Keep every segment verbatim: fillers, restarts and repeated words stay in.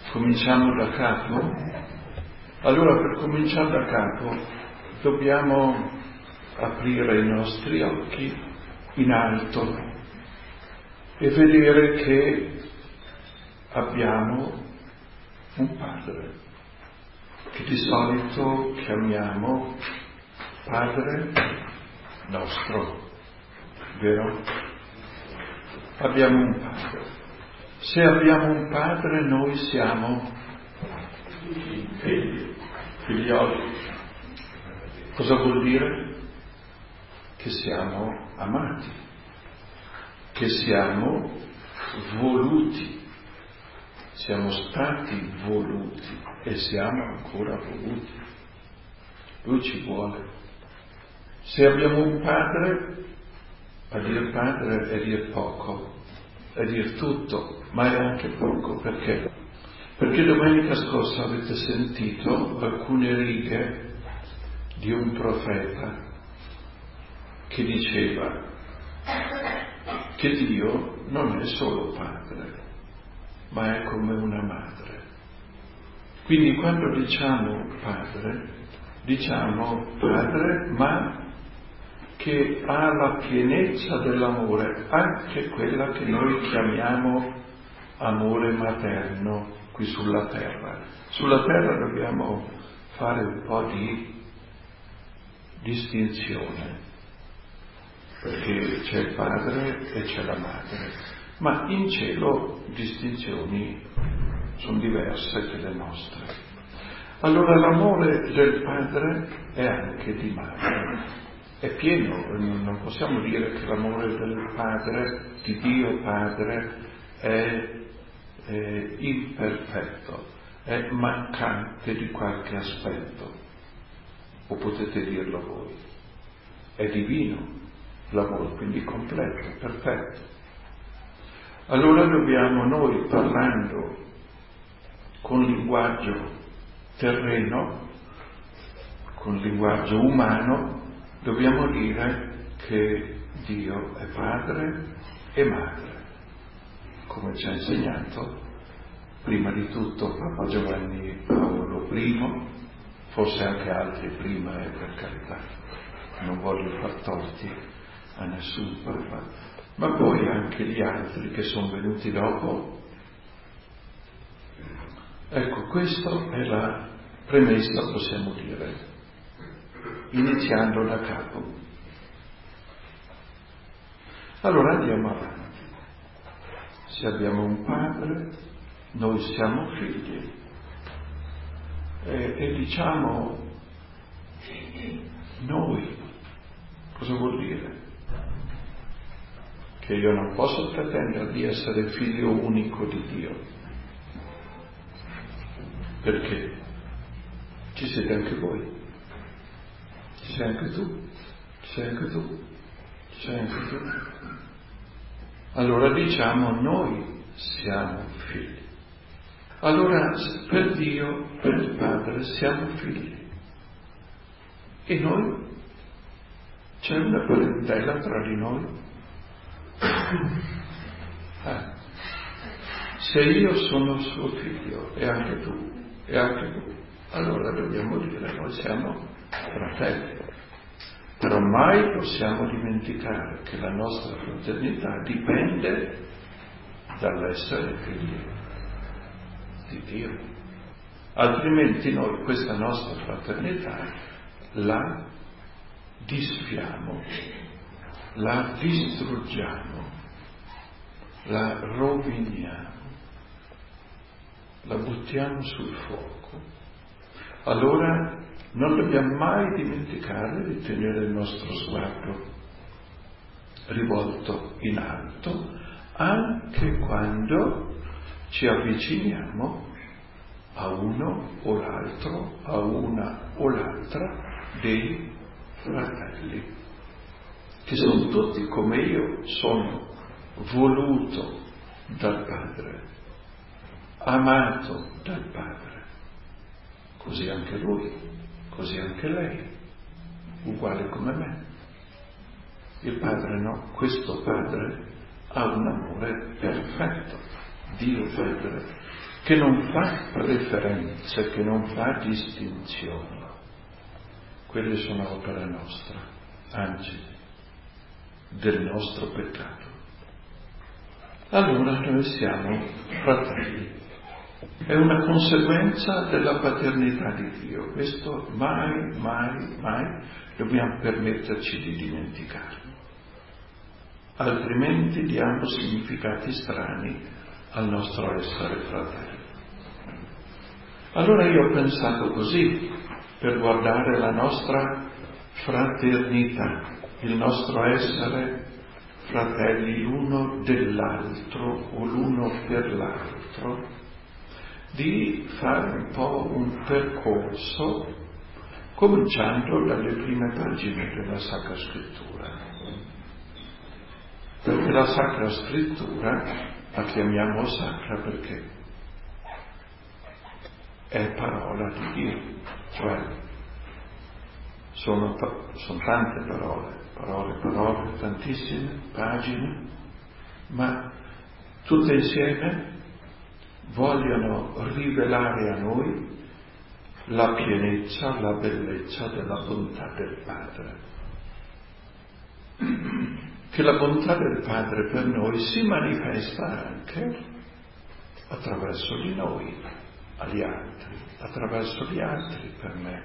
Cominciamo da capo? Allora, per cominciare da capo dobbiamo aprire i nostri occhi in alto e vedere che abbiamo un Padre che di solito chiamiamo Padre nostro, vero? Abbiamo un Padre. Se abbiamo un Padre, noi siamo figli, figlioli. Cosa vuol dire? Che siamo amati, che siamo voluti, siamo stati voluti e siamo ancora voluti. Lui ci vuole. Se abbiamo un Padre, a dire Padre è dire poco, è dire tutto, ma è anche poco. Perché? Perché domenica scorsa avete sentito alcune righe di un profeta che diceva che Dio non è solo Padre, ma è come una madre. Quindi quando diciamo Padre, diciamo Padre, ma che ha la pienezza dell'amore, anche quella che noi chiamiamo amore materno qui sulla terra. Sulla terra dobbiamo fare un po' di distinzione, perché c'è il padre e c'è la madre, ma in cielo distinzioni sono diverse che le nostre. Allora l'amore del padre è anche di madre. È pieno, non possiamo dire che l'amore del Padre, di Dio Padre, è, è imperfetto, è mancante di qualche aspetto, o potete dirlo voi. È divino l'amore, quindi completo, perfetto. Allora dobbiamo noi, parlando con linguaggio terreno, con linguaggio umano, dobbiamo dire che Dio è Padre e Madre, come ci ha insegnato prima di tutto Papa Giovanni Paolo primo, forse anche altri prima, e per carità, non voglio far torti a nessun Papa, ma poi anche gli altri che sono venuti dopo. Ecco, questa è la premessa, possiamo dire, iniziando da capo. Allora andiamo avanti. Se abbiamo un padre, noi siamo figli. E, e diciamo noi, cosa vuol dire? Che io non posso pretendere di essere figlio unico di Dio. Perché? Ci siete anche voi. Ci sei anche tu, ci sei anche tu, ci sei anche tu. Allora diciamo noi siamo figli. Allora per Dio, per il Padre siamo figli. E noi? C'è una parentela tra di noi? Eh. Se io sono suo figlio, e anche tu, e anche tu, allora dobbiamo dire noi siamo fratelli. Però mai possiamo dimenticare che la nostra fraternità dipende dall'essere figli di Dio. Altrimenti noi questa nostra fraternità la disfiamo, la distruggiamo, la roviniamo, la buttiamo sul fuoco. Allora non dobbiamo mai dimenticare di tenere il nostro sguardo rivolto in alto anche quando ci avviciniamo a uno o l'altro, a una o l'altra dei fratelli, che sono tutti come io, sono voluto dal Padre, amato dal Padre, così anche lui, così anche lei, uguale come me. Il Padre no, questo Padre ha un amore perfetto, Dio Padre, che non fa preferenze, che non fa distinzioni. Quelle sono opera nostra, anzi, del nostro peccato. Allora noi siamo fratelli. È una conseguenza della paternità di Dio. Questo mai, mai, mai dobbiamo permetterci di dimenticarlo. Altrimenti diamo significati strani al nostro essere fratelli. Allora io ho pensato così, per guardare la nostra fraternità, il nostro essere fratelli l'uno dell'altro o l'uno per l'altro, di fare un po' un percorso cominciando dalle prime pagine della Sacra Scrittura. Perché la Sacra Scrittura la chiamiamo sacra perché è parola di Dio, cioè sono, sono tante parole, parole, parole, tantissime pagine, ma tutte insieme vogliono rivelare a noi la pienezza, la bellezza della bontà del Padre. Che la bontà del Padre per noi si manifesta anche attraverso di noi, agli altri, attraverso gli altri per me.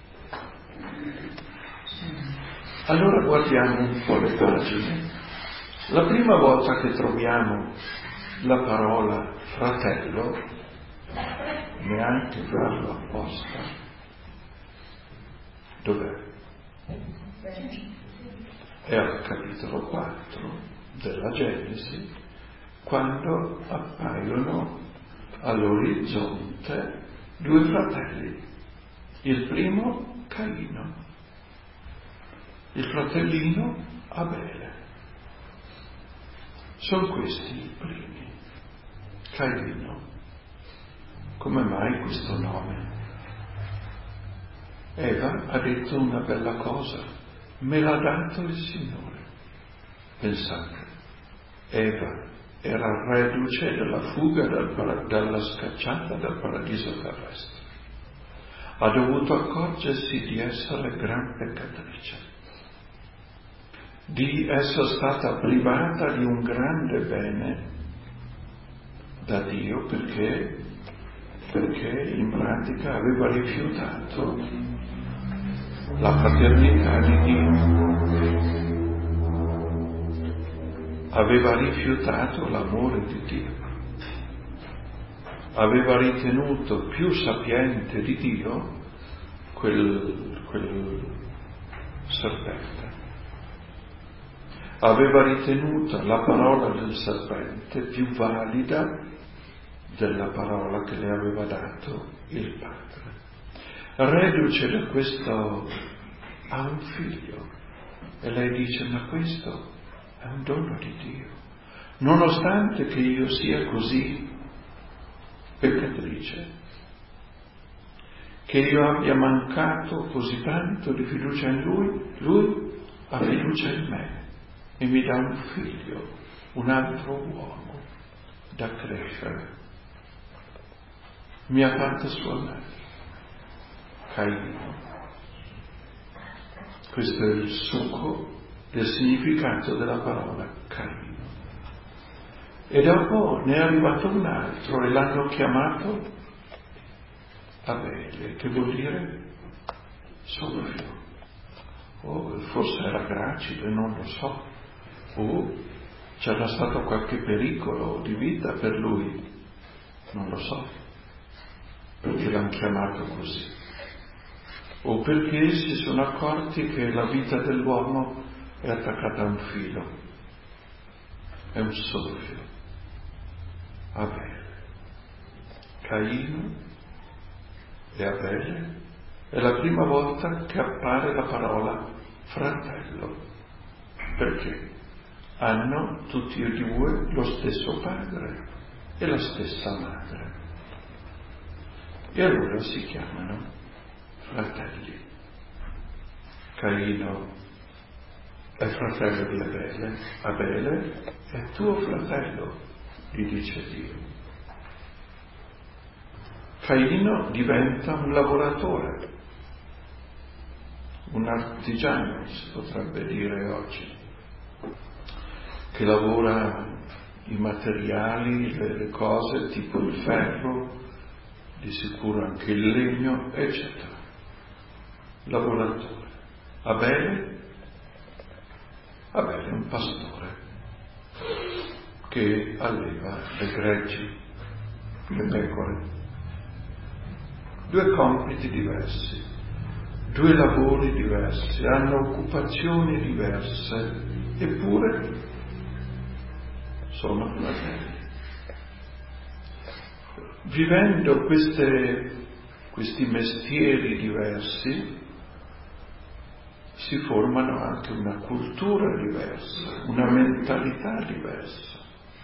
Allora guardiamo un po' le pagine. La prima volta che troviamo la parola fratello, neanche farlo apposta, dov'è? È al capitolo quattro della Genesi, quando appaiono all'orizzonte due fratelli. Il primo Caino, il fratellino Abele. Sono questi i primi. Caino. Come mai questo nome? Eva ha detto una bella cosa, me l'ha dato il Signore. Pensate, Eva era reduce dalla fuga dal, dalla scacciata dal paradiso terrestre. Ha dovuto accorgersi di essere gran peccatrice, di essere stata privata di un grande bene da Dio perché, perché in pratica aveva rifiutato la paternità di Dio. Aveva rifiutato l'amore di Dio, aveva ritenuto più sapiente di Dio quel, quel serpente, aveva ritenuto la parola del serpente più valida della parola che le aveva dato il Padre. Reduce da questo ha un figlio e lei dice: ma questo è un dono di Dio, nonostante che io sia così peccatrice, che io abbia mancato così tanto di fiducia in Lui, Lui ha fiducia in me e mi dà un figlio, un altro uomo da crescere. Mi ha fatto sua madre, Caino. Questo è il succo del significato della parola Caino. E dopo ne è arrivato un altro e l'hanno chiamato Abele, che vuol dire soffio. O forse era gracile, non lo so. O c'era stato qualche pericolo di vita per lui, non lo so, perché l'hanno chiamato così. O perché si sono accorti che la vita dell'uomo è attaccata a un filo, è un soffio. Abele, Caino e Abele, è la prima volta che appare la parola fratello, perché hanno tutti e due lo stesso padre e la stessa madre, e allora si chiamano fratelli. Caino è fratello di Abele, Abele è tuo fratello, gli dice Dio. Caino diventa un lavoratore, un artigiano, si potrebbe dire oggi, che lavora i materiali, le, le cose, tipo il ferro, di sicuro anche il legno, eccetera. Lavoratore. Abele? Abele è un pastore che alleva le greggi, le pecore. Due compiti diversi, due lavori diversi, hanno occupazioni diverse, eppure sono fratelli. Vivendo queste, questi mestieri diversi, si formano anche una cultura diversa, una mentalità diversa.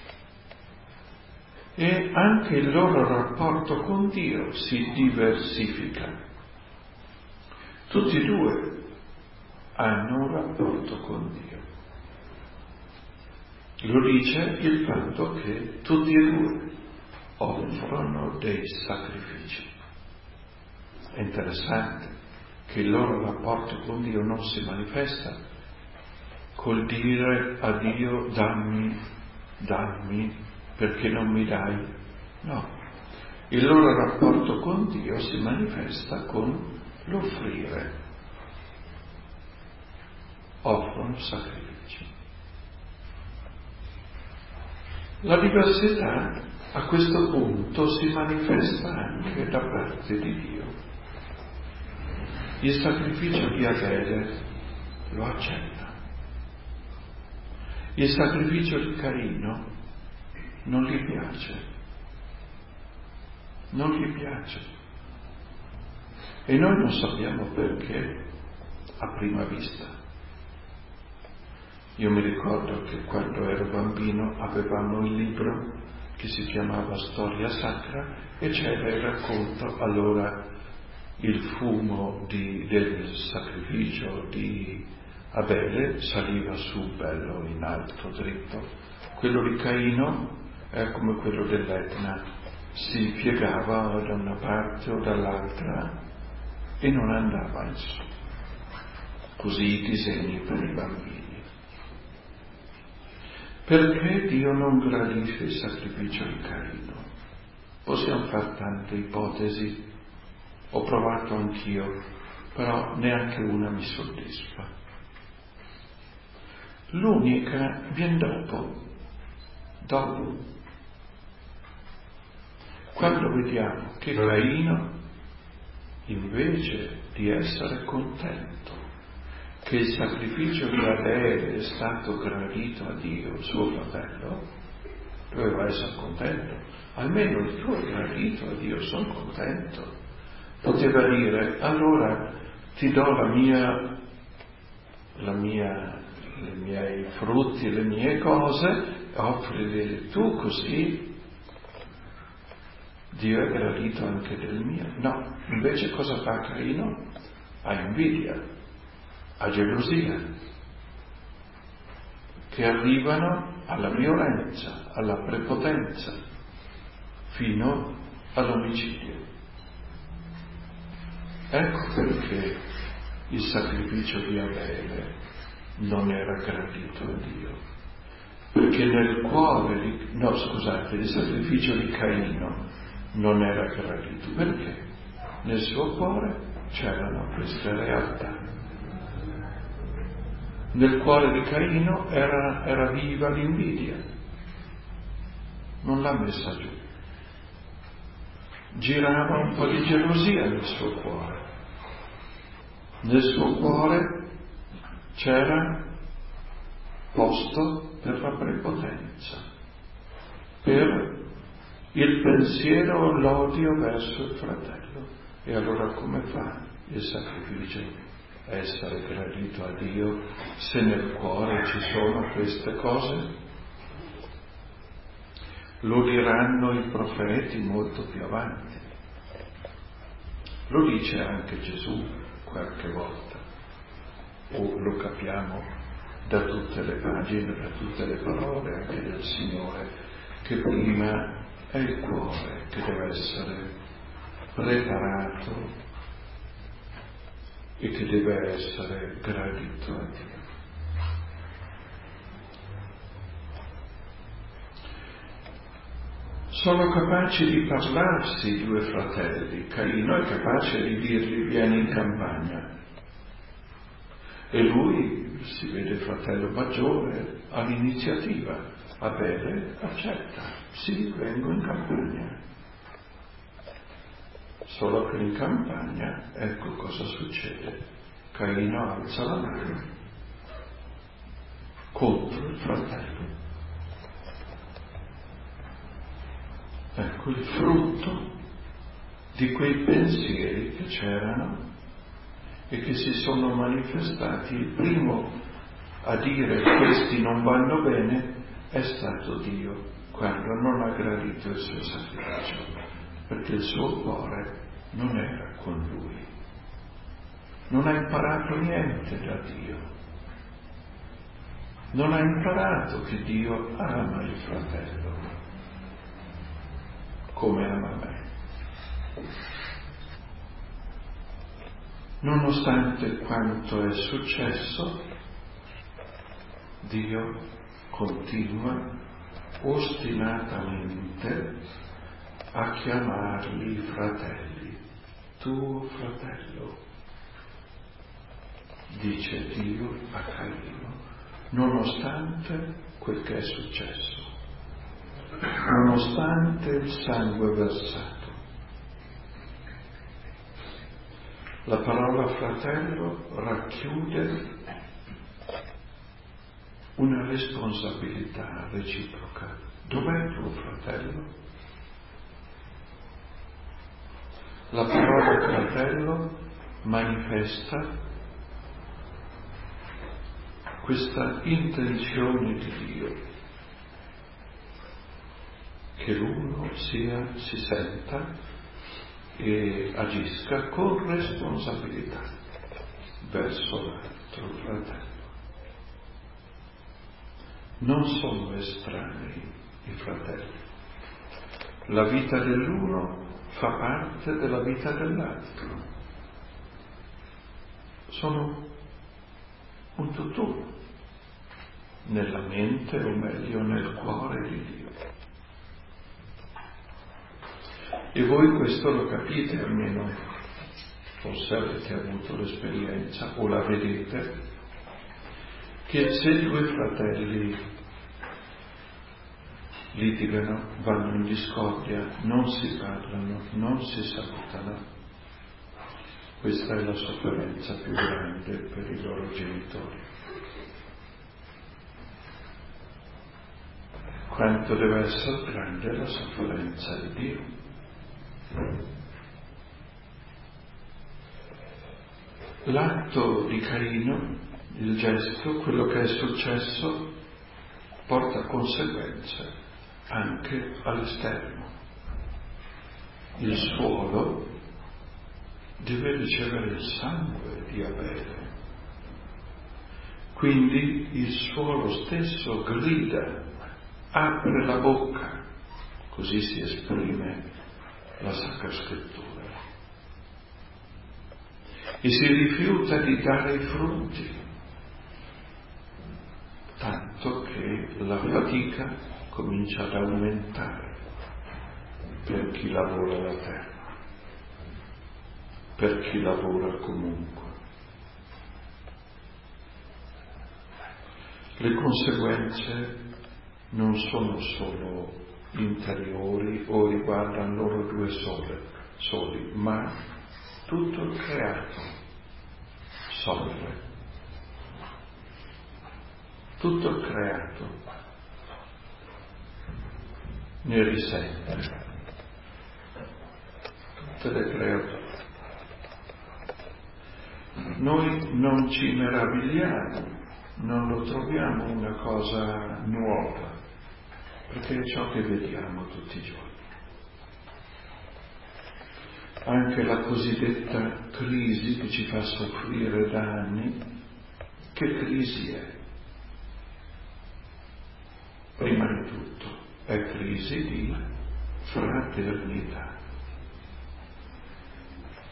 E anche il loro rapporto con Dio si diversifica. Tutti e due hanno un rapporto con Dio. Lo dice il fatto che tutti e due offrono dei sacrifici. È interessante che il loro rapporto con Dio non si manifesta col dire a Dio dammi, dammi, perché non mi dai. No, il loro rapporto con Dio si manifesta con l'offrire. Offrono sacrifici. La diversità a questo punto si manifesta anche da parte di Dio. Il sacrificio di Abele lo accetta. Il sacrificio di Caino non gli piace. Non gli piace. E noi non sappiamo perché a prima vista. Io mi ricordo che quando ero bambino avevamo un libro che si chiamava Storia Sacra e c'era il racconto, allora il fumo di, del sacrificio di Abele saliva su bello in alto, dritto. Quello di Caino è come quello dell'Etna, si piegava da una parte o dall'altra e non andava in su. Così i disegni per i bambini. Perché Dio non gradisce il sacrificio di Caino? Possiamo fare tante ipotesi, ho provato anch'io, però neanche una mi soddisfa. L'unica viene dopo, dopo. Quando vediamo che Caino, invece di essere contento che il sacrificio di Abele è stato gradito a Dio, suo fratello, doveva essere contento. Almeno il tuo è gradito a Dio, sono contento. Poteva dire, allora ti do la mia, la mia, i miei frutti, le mie cose, offrili tu così. Dio è gradito anche del mio. No, invece cosa fa Caino? Ha invidia, ha gelosia, che arrivano alla violenza, alla prepotenza, fino all'omicidio. Ecco perché il sacrificio di Abele non era gradito a Dio, perché nel cuore di, no scusate, il sacrificio di Caino non era gradito, perché nel suo cuore c'erano queste realtà. Nel cuore di Caino era, era viva l'invidia, non l'ha messa giù. Girava un po' di gelosia nel suo cuore. Nel suo cuore c'era posto per la prepotenza, per il pensiero o l'odio verso il fratello. E allora come fa il sacrificio a essere gradito a Dio se nel cuore ci sono queste cose? Lo diranno i profeti molto più avanti. Lo dice anche Gesù qualche volta, o lo capiamo da tutte le pagine, da tutte le parole anche del Signore, che prima è il cuore che deve essere preparato e che deve essere gradito a Dio. Sono capaci di parlarsi i due fratelli. Caino è capace di dirgli vieni in campagna. E lui, si vede fratello maggiore, ha l'iniziativa. Abele accetta. Sì, vengo in campagna. Solo che in campagna, ecco cosa succede. Caino alza la mano contro il fratello. Ecco il frutto di quei pensieri che c'erano e che si sono manifestati. Il primo a dire questi non vanno bene è stato Dio, quando non ha gradito il suo sacrificio, perché il suo cuore non era con lui. Non ha imparato niente da Dio. Non ha imparato che Dio ama il fratello come ama me. Nonostante quanto è successo, Dio continua ostinatamente a chiamarli fratelli. Tuo fratello, dice Dio a Caino, nonostante quel che è successo, nonostante il sangue versato. La parola fratello racchiude una responsabilità reciproca. Dov'è tuo fratello? La parola fratello manifesta questa intenzione di Dio, che l'uno sia, si senta e agisca con responsabilità verso l'altro fratello. Non sono estranei i fratelli. La vita dell'uno fa parte della vita dell'altro. Sono un tutt'uno, nella mente o meglio nel cuore di Dio. E voi questo lo capite, almeno forse avete avuto l'esperienza o la vedete, che se due fratelli litigano, vanno in discordia, non si parlano, non si salutano, questa è la sofferenza più grande per i loro genitori. Quanto deve essere grande la sofferenza di Dio. L'atto di Caino, il gesto, quello che è successo, porta conseguenze anche all'esterno. Il suolo deve ricevere il sangue di Abele. Quindi il suolo stesso grida, apre la bocca, così si esprime la Sacra Scrittura. E si rifiuta di dare i frutti, tanto che la fatica comincia ad aumentare per chi lavora la terra, per chi lavora comunque. Le conseguenze non sono solo interiori o riguardano loro due sole, soli, ma tutto il creato soffre. Tutto il creato ne risente. Tutte le creature. Noi non ci meravigliamo, non lo troviamo una cosa nuova, perché è ciò che vediamo tutti i giorni. Anche la cosiddetta crisi che ci fa soffrire da anni, che crisi è? Prima di tutto è crisi di fraternità.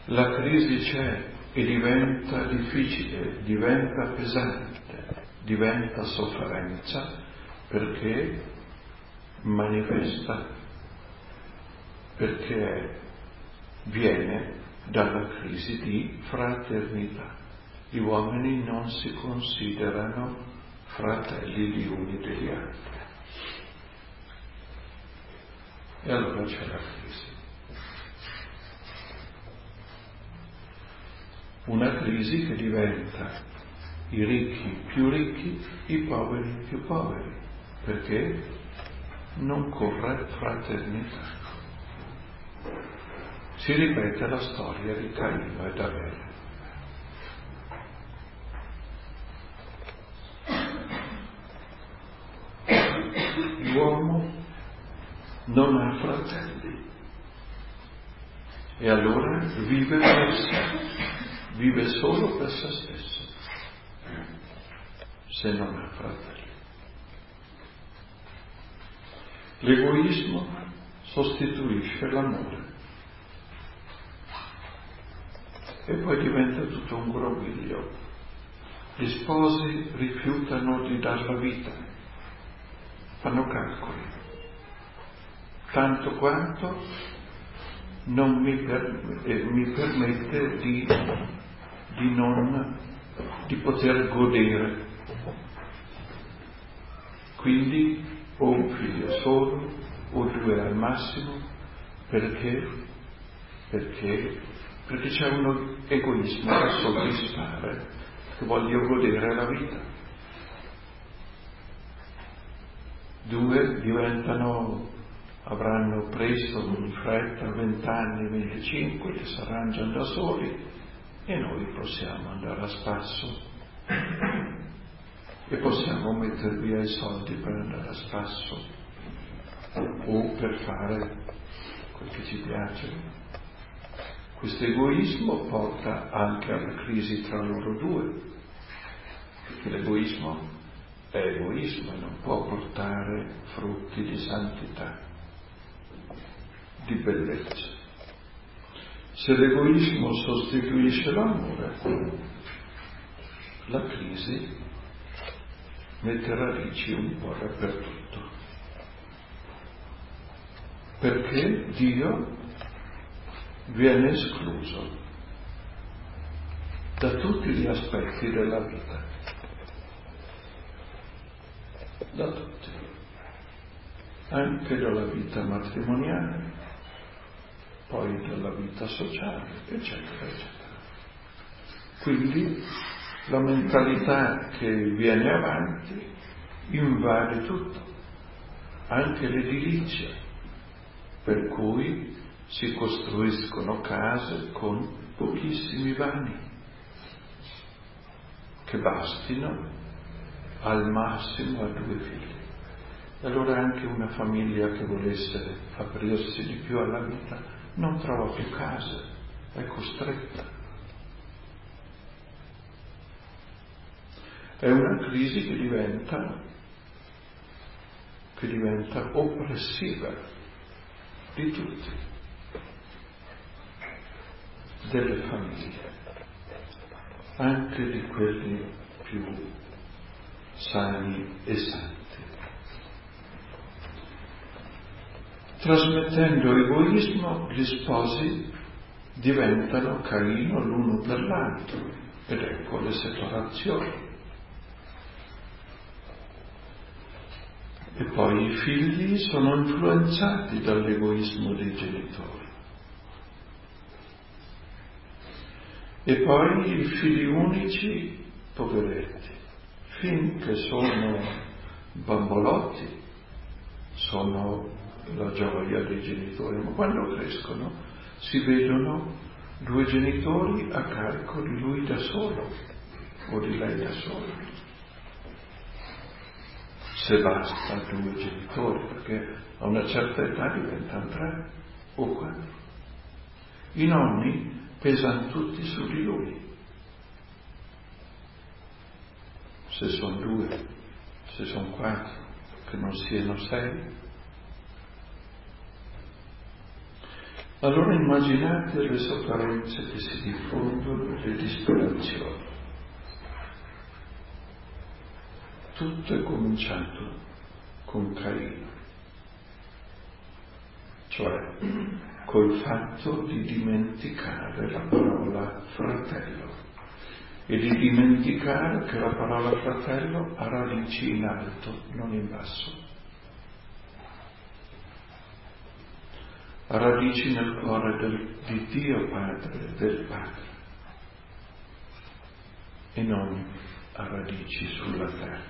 La crisi c'è e diventa difficile, diventa pesante, diventa sofferenza perché manifesta, perché viene dalla crisi di fraternità. Gli uomini non si considerano fratelli gli uni degli altri. E allora c'è la crisi. Una crisi che diventa i ricchi più ricchi, i poveri più poveri, perché non corre fraternità. Si ripete la storia di Caino ed Abele. L'uomo non ha fratelli e allora vive per sé, vive solo per se stesso, se non ha fratelli. L'egoismo sostituisce l'amore e poi diventa tutto un groviglio. Gli sposi rifiutano di dar la vita, fanno calcoli, tanto quanto non mi, per, eh, mi permette di, di non di poter godere. Quindi o un figlio solo o due al massimo, perché perché perché c'è un egoismo da soddisfare, che voglio godere la vita. Due diventano, avranno presto, in fretta, vent'anni, venticinque, che si arrangiano da soli e noi possiamo andare a spasso e possiamo mettere via i soldi per andare a spasso o per fare quel che ci piace. Questo egoismo porta anche alla crisi tra loro due, perché l'egoismo è egoismo e non può portare frutti di santità, di bellezza. Se l'egoismo sostituisce l'amore, la crisi mette radici un po' dappertutto, perché Dio viene escluso da tutti gli aspetti della vita, da tutti, anche dalla vita matrimoniale, poi dalla vita sociale, eccetera, eccetera. Quindi la mentalità che viene avanti invade tutto, anche l'edilizia, per cui si costruiscono case con pochissimi vani, che bastino al massimo a due figli. E allora anche una famiglia che volesse aprirsi di più alla vita non trova più case, è costretta. È una crisi che diventa, che diventa oppressiva di tutti, delle famiglie, anche di quelli più sani e santi. Trasmettendo egoismo, gli sposi diventano Caino l'uno per l'altro, ed ecco le separazioni. E poi i figli sono influenzati dall'egoismo dei genitori. E poi i figli unici, poveretti, finché sono bambolotti, sono la gioia dei genitori, ma quando crescono si vedono due genitori a carico di lui da solo o di lei da sola. Se basta due genitori, perché a una certa età diventano tre o quattro. I nonni pesano tutti su di lui. Se sono due, se sono quattro, che non siano sei. Allora immaginate le sofferenze che si diffondono, le disperazioni. Tutto è cominciato con Caino, cioè col fatto di dimenticare la parola fratello e di dimenticare che la parola fratello ha radici in alto, non in basso. Ha radici nel cuore del, di Dio Padre, del Padre, e non ha radici sulla terra.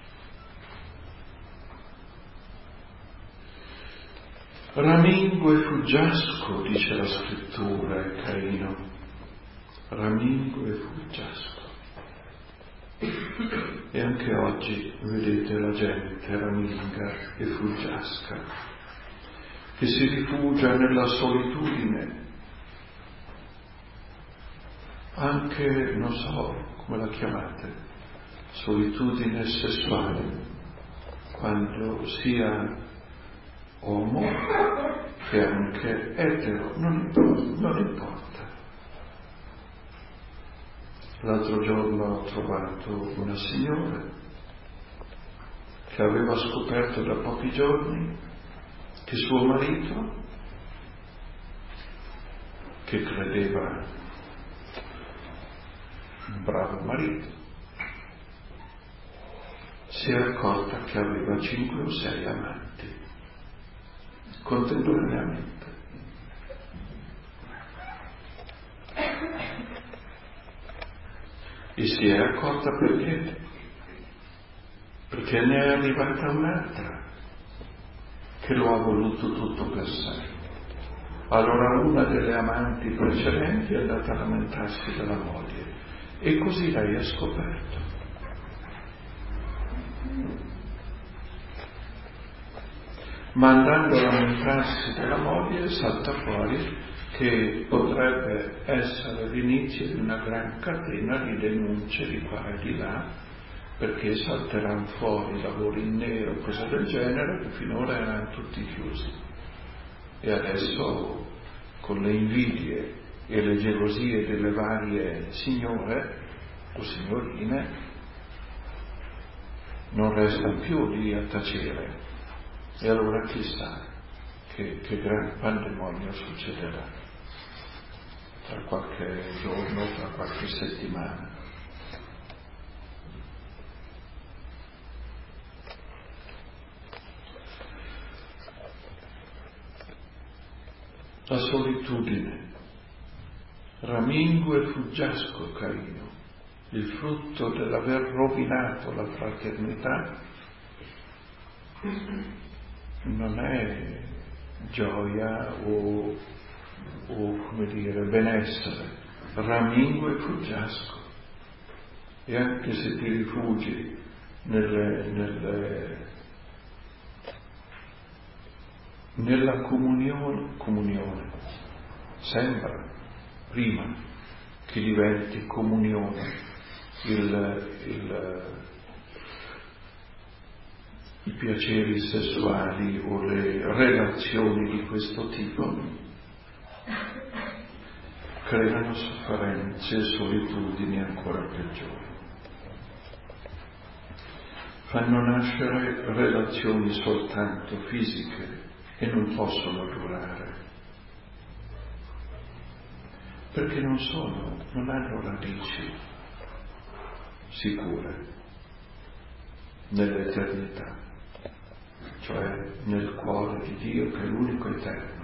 Ramingo e fuggiasco, dice la scrittura, è Caino. Ramingo e fuggiasco. E anche oggi, vedete, la gente raminga e fuggiasca, che si rifugia nella solitudine, anche, non so come la chiamate, solitudine sessuale, quando sia uomo che anche etero, non importa, non importa. L'altro giorno ho trovato una signora che aveva scoperto da pochi giorni che suo marito, che credeva un bravo marito, si è accorta che aveva cinque o sei amanti contemporaneamente. E si è accorta perché? Perché ne è arrivata un'altra che lo ha voluto tutto per sé. Allora una delle amanti precedenti è andata a lamentarsi della moglie e così lei ha scoperto. Ma andando a lamentarsi della moglie salta fuori che potrebbe essere l'inizio di una gran catena di denunce di qua e di là, perché salteranno fuori lavori in nero, cose del genere, che finora erano tutti chiusi. E adesso, con le invidie e le gelosie delle varie signore o signorine, non restano più lì a tacere. E allora chissà che, che gran pandemonio succederà tra qualche giorno, tra qualche settimana. La solitudine, ramingo e fuggiasco Caino, il frutto dell'aver rovinato la fraternità non è gioia o, o come dire, benessere, ramingo e fuggiasco. E anche se ti rifugi nelle, nelle, nella comunione, comunione, sembra prima che diventi comunione il, il, i piaceri sessuali o le relazioni di questo tipo, creano sofferenze e solitudini ancora peggiori. Fanno nascere relazioni soltanto fisiche e non possono durare, perché non sono, non hanno radici sicure nell'eternità, cioè nel cuore di Dio che è l'unico eterno.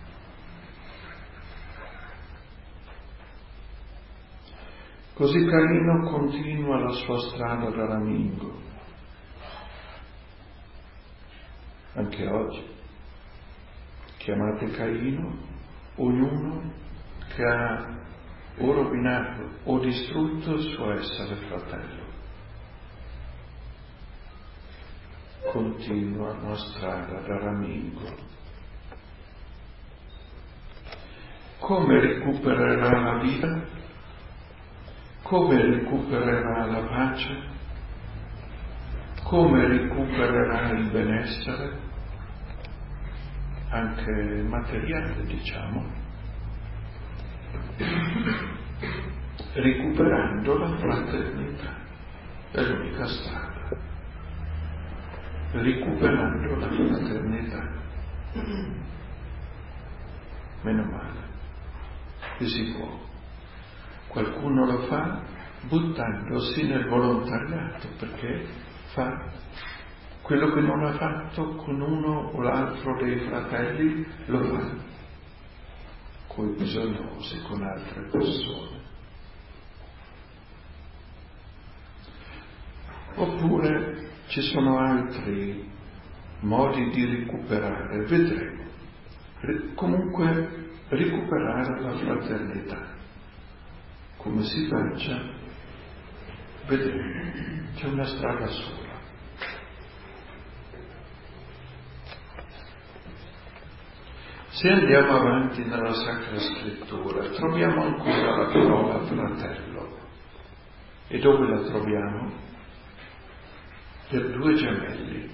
Così Caino continua la sua strada da ramingo. Anche oggi chiamate Caino ognuno che ha o rovinato o distrutto il suo essere fratello. Continua la strada da ramingo. Come recupererà la vita? Come recupererà la pace? Come recupererà il benessere? anche materiale, diciamo, recuperando la fraternità. È l'unica strada, recuperando la fraternità. Meno male che si può. Qualcuno lo fa buttandosi nel volontariato, perché fa quello che non ha fatto con uno o l'altro dei fratelli, lo fa con i bisognosi, con altre persone. Oppure ci sono altri modi di recuperare, vedremo. Comunque recuperare la fraternità. Come si faccia? Vedremo. C'è una strada sola. Se andiamo avanti nella Sacra Scrittura, troviamo ancora la parola fratello. E dove la troviamo? Per due gemelli.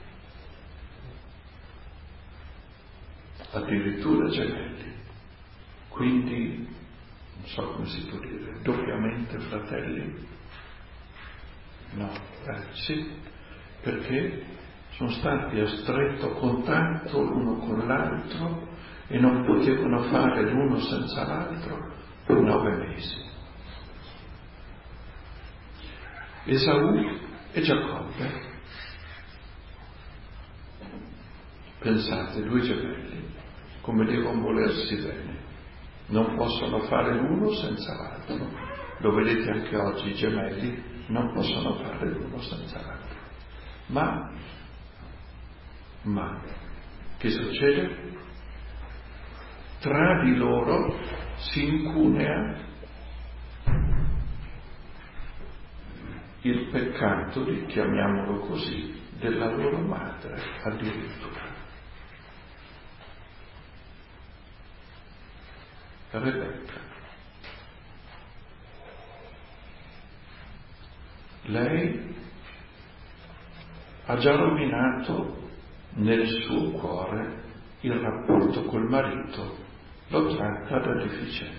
Addirittura gemelli. Quindi, non so come si può dire, doppiamente fratelli? No, eh, sì, perché sono stati a stretto contatto l'uno con l'altro e non potevano fare l'uno senza l'altro per nove mesi. Esaù e Giacobbe. Pensate, due gemelli, come devono volersi bene. Non possono fare l'uno senza l'altro. Lo vedete anche oggi, i gemelli non possono fare l'uno senza l'altro. Ma, ma, che succede? Tra di loro si incunea il peccato, chiamiamolo così, della loro madre addirittura. Rebecca. Lei ha già rovinato nel suo cuore il rapporto col marito, lo tratta da deficiente.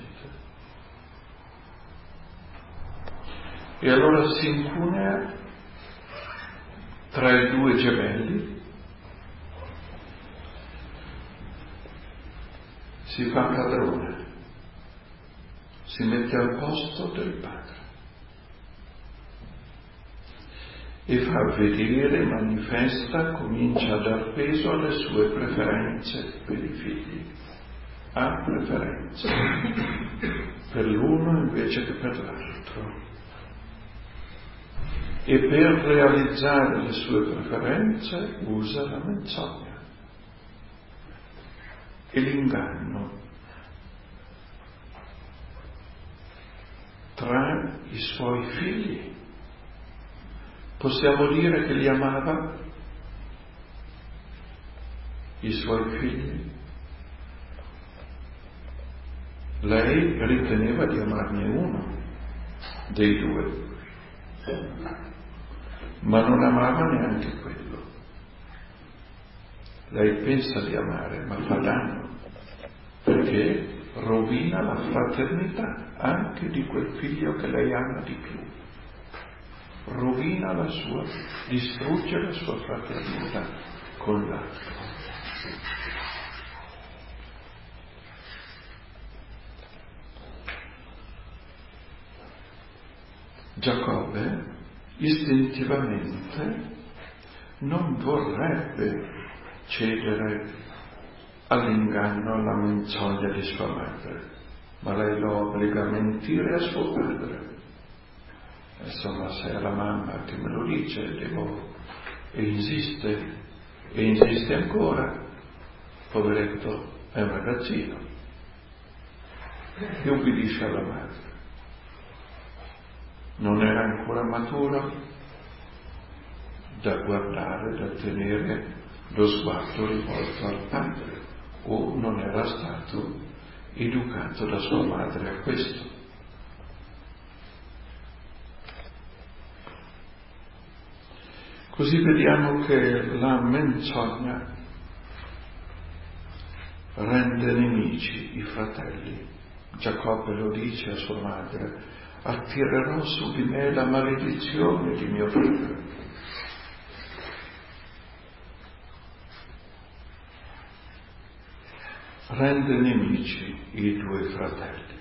E allora si incunea tra i due gemelli, si fa padrone, si mette al posto del padre e fa vedere, manifesta, comincia a dar peso alle sue preferenze per i figli. Ha preferenze per l'uno invece che per l'altro. E per realizzare le sue preferenze usa la menzogna e l'inganno tra i suoi figli. Possiamo dire che li amava, i suoi figli? Lei riteneva di amarne uno dei due, ma non amava neanche quello. Lei pensa di amare, ma fa danno, perché rovina la fraternità anche di quel figlio che lei ama di più. Rovina la sua, distrugge la sua fraternità con l'altro. Giacobbe istintivamente non vorrebbe cedere all'inganno, alla menzogna di sua madre, ma lei lo obbliga a mentire a suo padre. Insomma, se è la mamma che me lo dice, devo... e insiste, e insiste ancora, poveretto, è un ragazzino, e ubbidisce alla madre. Non era ancora maturo da guardare, da tenere lo sguardo rivolto al padre, o non era stato educato da sua madre a questo. Così vediamo che la menzogna rende nemici i fratelli. Giacobbe lo dice a sua madre: attirerò su di me la maledizione di mio padre. Rende nemici i due fratelli,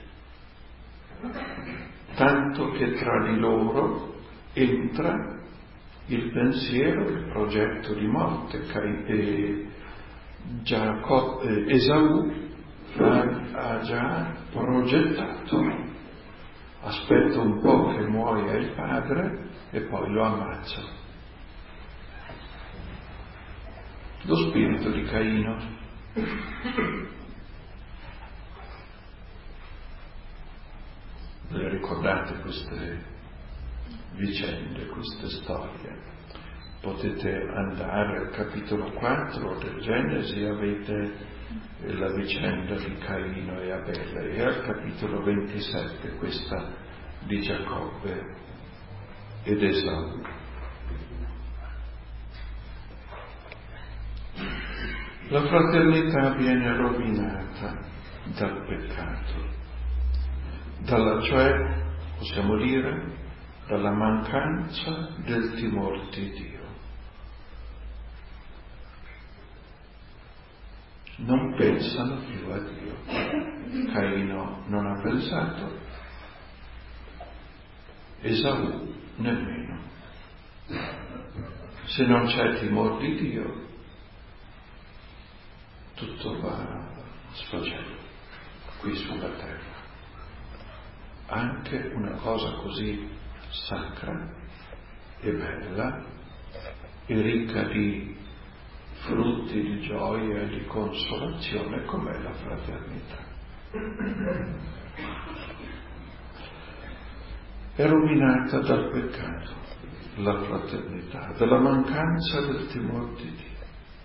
tanto che tra di loro entra il pensiero, il progetto di morte. E Giacobbe, eh, Esaù ha già progettato: aspetta un po' che muoia il padre e poi lo ammazza. Lo spirito di Caino. Le ricordate queste vicende, queste storie? Potete andare al capitolo quattro del Genesi, avete la vicenda di Caino e Abele, e al capitolo ventisette questa di Giacobbe ed Esaù. La fraternità viene rovinata dal peccato, dalla, cioè, possiamo dire, dalla mancanza del timore di Dio. Non pensano più a Dio. Caino non ha pensato, Esaù nemmeno. Se non c'è timore di Dio, tutto va a sfacelo qui sulla terra. Anche una cosa così sacra e bella e ricca di frutti di gioia e di consolazione come la fraternità. È rovinata dal peccato la fraternità, dalla mancanza del timore di Dio.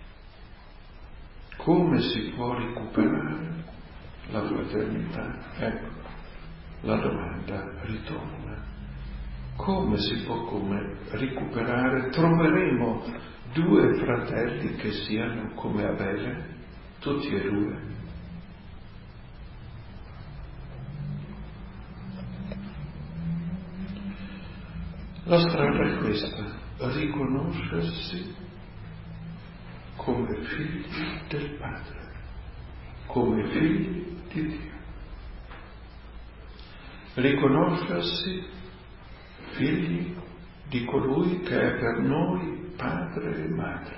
Come si può recuperare la fraternità? Ecco, la domanda ritorna. Come si può come recuperare? Troveremo due fratelli che siano come Abele, tutti e due. La strada è questa: riconoscersi come figli del Padre, come figli di Dio. Riconoscersi figli di colui che è per noi padre e madre,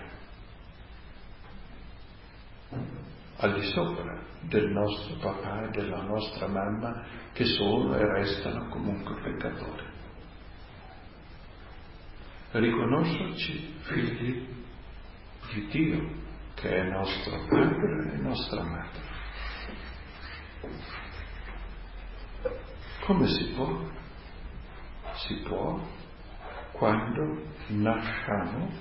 al di sopra del nostro papà e della nostra mamma, che sono e restano comunque peccatori. Riconoscerci figli di Dio, che è nostro padre e nostra madre. Come si può? Si può quando nasciamo,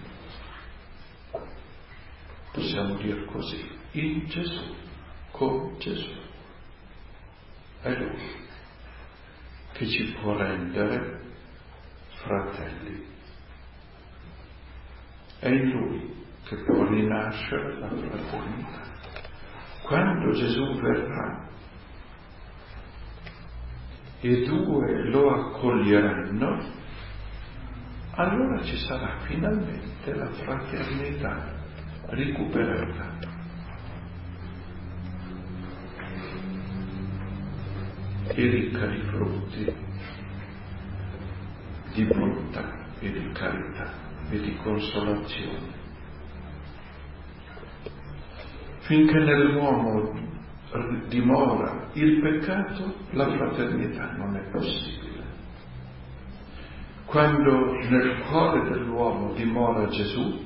possiamo dire così, in Gesù, con Gesù. È Lui che ci può rendere fratelli. È in Lui che può rinascere la fraternità. Quando Gesù verrà e due lo accoglieranno, allora ci sarà finalmente la fraternità recuperata. E ricca di frutti, di bontà e di carità e di consolazione. Finché nell'uomo dimora il peccato, la fraternità non è possibile. Quando nel cuore dell'uomo dimora Gesù,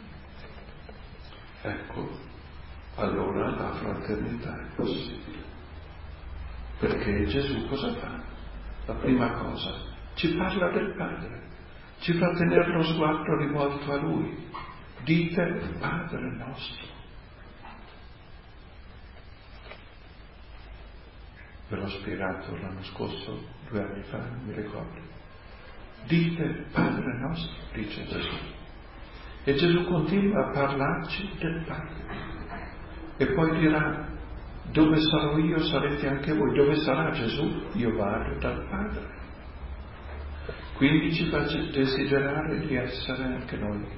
ecco, allora la fraternità è possibile. Perché Gesù cosa fa? La prima cosa, ci parla del Padre, ci fa tenere lo sguardo rivolto a Lui. Dite Padre nostro. Ve l'ho spiegato l'anno scorso, due anni fa, non mi ricordo. Dite Padre nostro, dice Gesù. E Gesù continua a parlarci del Padre. E poi dirà, Dove sarò io sarete anche voi. Dove sarà Gesù? Io vado dal Padre. Quindi ci fa desiderare di essere anche noi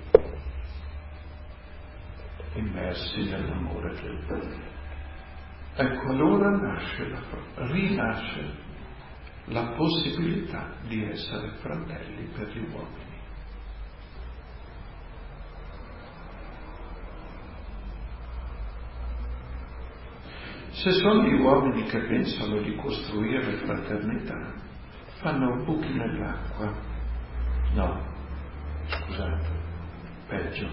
immersi nell'amore del Padre. Ecco, allora nasce la, rinasce la possibilità di essere fratelli per gli uomini. Se sono gli uomini che pensano di costruire fraternità, fanno buchi nell'acqua. No, scusate, peggio.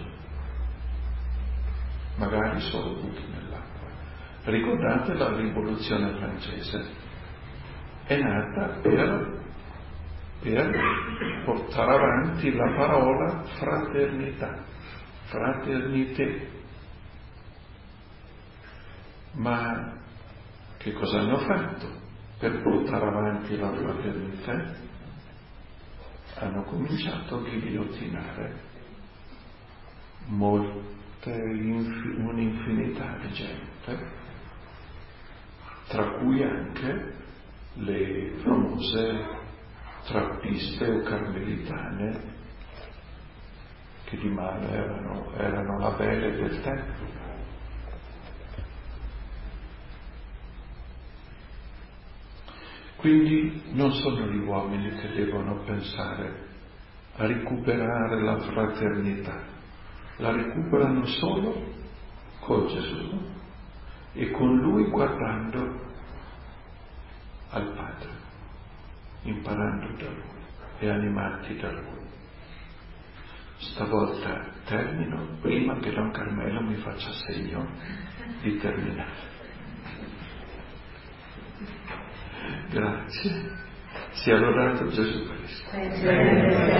Magari solo buchi nell'acqua. Ricordate la rivoluzione francese? È nata per, per portare avanti la parola fraternità, fraternité. Ma che cosa hanno fatto per portare avanti la fraternità? Hanno cominciato a ghigliottinare molte, un'infinità di gente, tra cui anche le famose trappiste o carmelitane che di male erano, erano la belle del tempo. Quindi non sono gli uomini che devono pensare a recuperare la fraternità, la recuperano solo con Gesù e con Lui guardando al Padre, imparando da Lui e animati da Lui. Stavolta termino prima che Don Carmelo mi faccia segno di terminare. Grazie. Sia lodato Gesù Cristo.